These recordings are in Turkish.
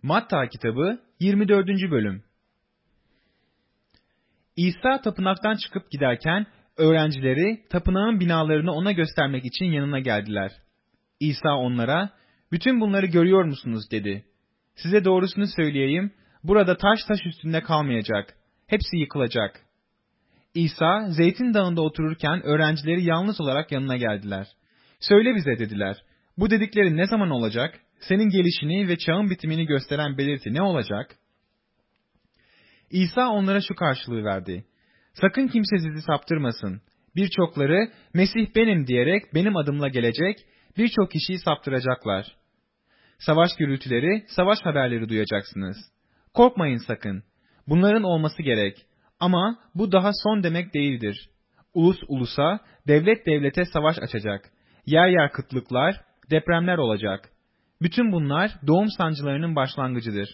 Matta kitabı 24. bölüm. İsa tapınaktan çıkıp giderken öğrencileri tapınağın binalarını ona göstermek için yanına geldiler. İsa onlara, "Bütün bunları görüyor musunuz?" dedi. "Size doğrusunu söyleyeyim, burada taş üstünde kalmayacak. Hepsi yıkılacak." İsa, Zeytin Dağı'nda otururken öğrencileri yalnız olarak yanına geldiler. "Söyle bize," dediler, "bu dedikleri ne zaman olacak? Senin gelişini ve çağın bitimini gösteren belirti ne olacak?" İsa onlara şu karşılığı verdi: "Sakın kimse sizi saptırmasın. Birçokları Mesih benim diyerek benim adımla gelecek, birçok kişiyi saptıracaklar. Savaş gürültüleri, savaş haberleri duyacaksınız. Korkmayın sakın. Bunların olması gerek. Ama bu daha son demek değildir. Ulus ulusa, devlet devlete savaş açacak. Yer yer kıtlıklar, depremler olacak. Bütün bunlar doğum sancılarının başlangıcıdır.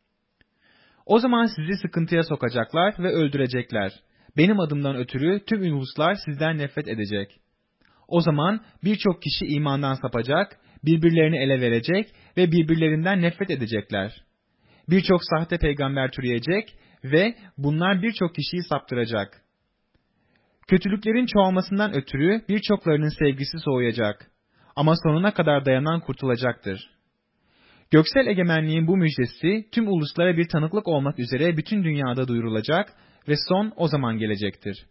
O zaman sizi sıkıntıya sokacaklar ve öldürecekler. Benim adımdan ötürü tüm uluslar sizden nefret edecek. O zaman birçok kişi imandan sapacak, birbirlerini ele verecek ve birbirlerinden nefret edecekler. Birçok sahte peygamber türeyecek ve bunlar birçok kişiyi saptıracak. Kötülüklerin çoğalmasından ötürü birçoklarının sevgisi soğuyacak. Ama sonuna kadar dayanan kurtulacaktır. Göksel egemenliğin bu müjdesi tüm uluslara bir tanıklık olmak üzere bütün dünyada duyurulacak ve son o zaman gelecektir.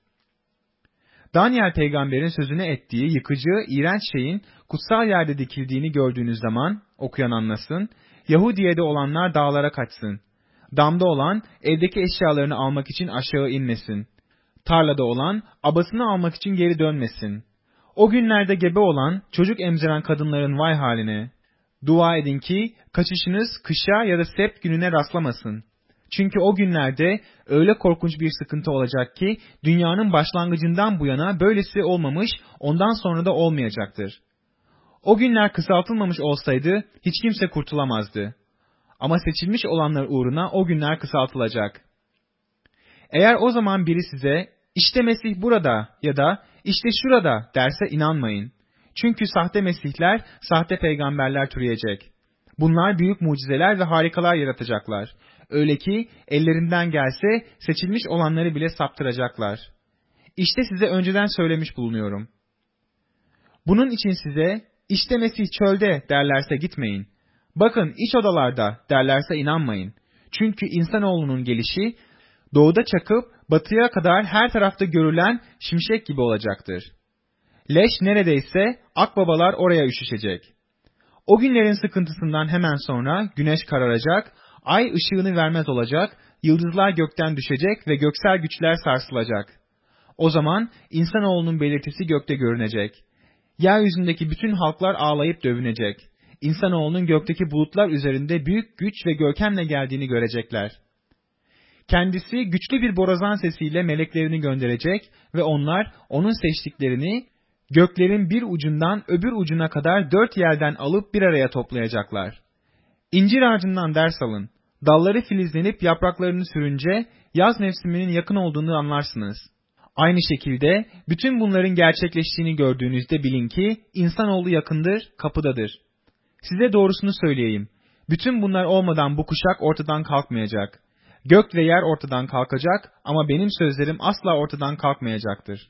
Daniel peygamberin sözünü ettiği yıkıcı, iğrenç şeyin kutsal yerde dikildiğini gördüğünüz zaman, okuyan anlasın, Yahudiye'de olanlar dağlara kaçsın. Damda olan evdeki eşyalarını almak için aşağı inmesin. Tarlada olan abasını almak için geri dönmesin. O günlerde gebe olan, çocuk emziren kadınların vay haline. Dua edin ki kaçışınız kışa ya da sept gününe rastlamasın. Çünkü o günlerde öyle korkunç bir sıkıntı olacak ki dünyanın başlangıcından bu yana böylesi olmamış, ondan sonra da olmayacaktır. O günler kısaltılmamış olsaydı hiç kimse kurtulamazdı. Ama seçilmiş olanlar uğruna o günler kısaltılacak. Eğer o zaman biri size "İşte Mesih burada" ya da "İşte şurada" derse inanmayın. Çünkü sahte mesihler, sahte peygamberler türeyecek. Bunlar büyük mucizeler ve harikalar yaratacaklar. Öyle ki ellerinden gelse seçilmiş olanları bile saptıracaklar. İşte size önceden söylemiş bulunuyorum. Bunun için size "İşte Mesih çölde" derlerse gitmeyin. "Bakın iç odalarda" derlerse inanmayın. Çünkü insanoğlunun gelişi doğuda çakıp batıya kadar her tarafta görülen şimşek gibi olacaktır. Leş neredeyse akbabalar oraya üşüşecek. O günlerin sıkıntısından hemen sonra güneş kararacak, ay ışığını vermez olacak, yıldızlar gökten düşecek ve göksel güçler sarsılacak. O zaman insanoğlunun belirtisi gökte görünecek. Yeryüzündeki bütün halklar ağlayıp dövünecek. İnsanoğlunun gökteki bulutlar üzerinde büyük güç ve görkemle geldiğini görecekler. Kendisi güçlü bir borazan sesiyle meleklerini gönderecek ve onlar onun seçtiklerini göklerin bir ucundan öbür ucuna kadar 4 yerden alıp bir araya toplayacaklar. İncir ağacından ders alın. Dalları filizlenip yapraklarını sürünce yaz mevsiminin yakın olduğunu anlarsınız. Aynı şekilde bütün bunların gerçekleştiğini gördüğünüzde bilin ki insanoğlu yakındır, kapıdadır. Size doğrusunu söyleyeyim. Bütün bunlar olmadan bu kuşak ortadan kalkmayacak. Gök ve yer ortadan kalkacak ama benim sözlerim asla ortadan kalkmayacaktır.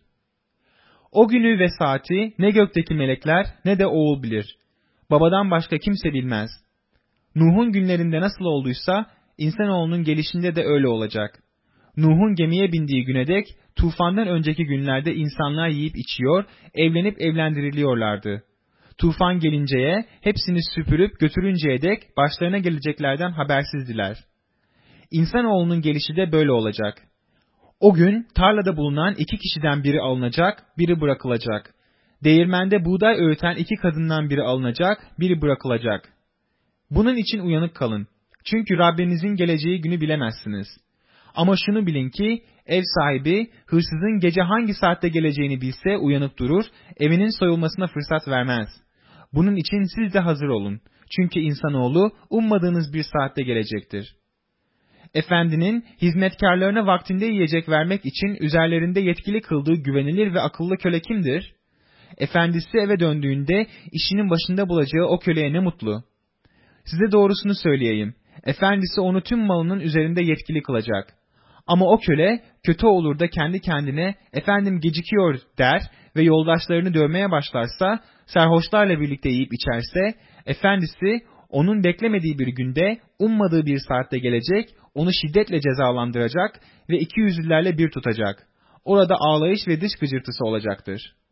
O günü ve saati ne gökteki melekler ne de oğul bilir. Babadan başka kimse bilmez. Nuh'un günlerinde nasıl olduysa insanoğlunun gelişinde de öyle olacak. Nuh'un gemiye bindiği güne dek tufandan önceki günlerde insanlar yiyip içiyor, evlenip evlendiriliyorlardı. Tufan gelinceye, hepsini süpürüp götürünceye dek başlarına geleceklerden habersizdiler. İnsanoğlunun gelişi de böyle olacak. O gün tarlada bulunan 2 kişiden biri alınacak, biri bırakılacak. Değirmende buğday öğüten 2 kadından biri alınacak, biri bırakılacak. Bunun için uyanık kalın. Çünkü Rabbinizin geleceği günü bilemezsiniz. Ama şunu bilin ki ev sahibi hırsızın gece hangi saatte geleceğini bilse uyanıp durur, evinin soyulmasına fırsat vermez. Bunun için siz de hazır olun. Çünkü insanoğlu ummadığınız bir saatte gelecektir. Efendinin hizmetkarlarına vaktinde yiyecek vermek için üzerlerinde yetkili kıldığı güvenilir ve akıllı köle kimdir? Efendisi eve döndüğünde işinin başında bulacağı o köleye ne mutlu. Size doğrusunu söyleyeyim. efendisi onu tüm malının üzerinde yetkili kılacak. Ama o köle kötü olur da kendi kendine efendim gecikiyor der ve yoldaşlarını dövmeye başlarsa, sarhoşlarla birlikte yiyip içerse, efendisi onun beklemediği bir günde, ummadığı bir saatte gelecek, onu şiddetle cezalandıracak ve ikiyüzlülerle bir tutacak. Orada ağlayış ve diş gıcırtısı olacaktır.